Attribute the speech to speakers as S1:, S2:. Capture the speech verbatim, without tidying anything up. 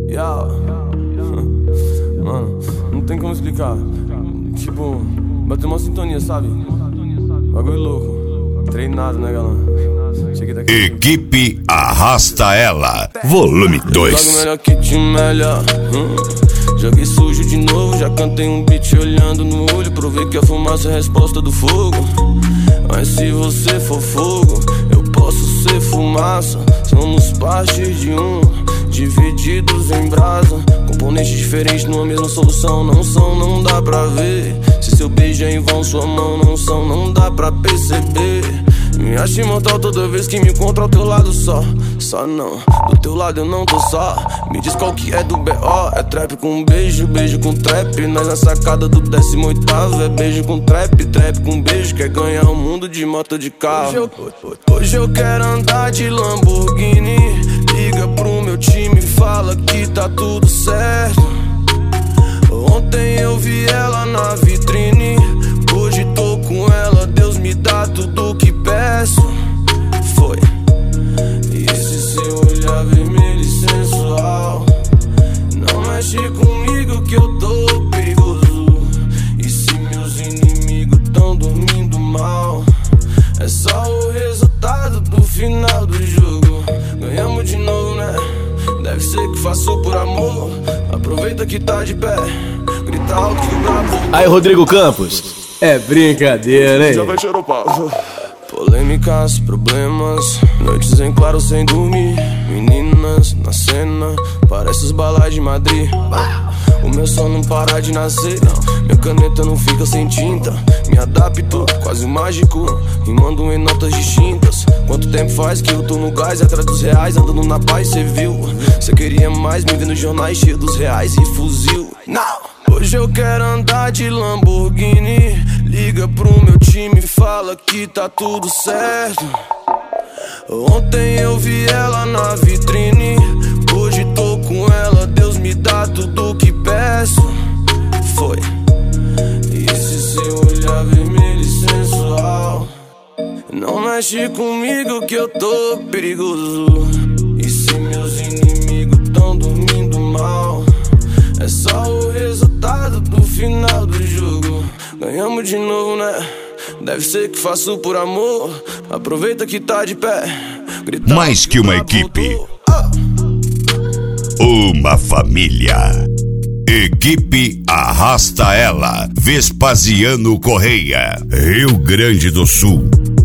S1: Yeah. Mano, não tem como explicar. Tipo, bateu uma sintonia, sabe? Bagulho louco. Treinado, né, galã?
S2: Equipe Arrasta Ela, volume dois.
S1: Jogo melhor que te melhor. hum. Joguei sujo de novo, já cantei um beat olhando no olho. Provei que a fumaça é a resposta do fogo. Mas se você for fogo, eu posso ser fumaça. Somos parte de um, divididos em brasa. Componentes diferentes numa mesma solução. Não são, não dá pra ver. Se seu beijo é em vão, sua mão não são, não dá pra perceber. Me acho imortal toda vez que me encontro ao teu lado só. Só não, do teu lado eu não tô só. Me diz qual que é do B O. É trap com beijo, beijo com trap. Nós na sacada do décimo oitavo. É beijo com trap, trap com beijo. Quer ganhar o mundo de moto de carro. Hoje eu, hoje eu quero andar de Lamborghini. Liga pro meu time, fala que tá tudo certo. Ontem eu vi ela na vitrine, hoje tô com ela. Deus me dá tudo que peço. Foi. E esse seu olhar vermelho e sensual, não mexe comigo que eu tô perigoso. E se meus inimigos tão dormindo mal, é só o resultado do final do jogo. Ganhamos de novo, né? Deve ser que faço por amor. Aproveita que tá de pé, grita alto que o brabo.
S3: Aí, Rodrigo Campos, é brincadeira, hein?
S1: Já vai tirar o pau. Polêmicas, problemas, noites em claro sem dormir. Meninas na cena, parece os balai de Madrid. O meu som não para de nascer, minha caneta não fica sem tinta. Me adapto, quase mágico, rimando em notas distintas. Quanto tempo faz que eu tô no gás, atrás dos reais, andando na paz, cê viu? Cê queria mais, me vendo nos jornais cheio dos reais e fuzil. Não! Hoje eu quero andar de Lamborghini. Liga pro meu time, fala que tá tudo certo. Ontem eu vi ela na vitrine, hoje tô com ela. Deus me dá tudo que peço. Foi. E esse seu olhar vermelho e sensual, não mexe comigo que eu tô perigoso. E se meus inimigos tão dormindo mal, é só o resultado do final do jogo. Ganhamos de novo, né? Deve ser que faço por amor. Aproveita que tá de pé, grita
S2: mais que uma equipe, uma família. Equipe Arrasta Ela, Vespasiano Correia, Rio Grande do Sul.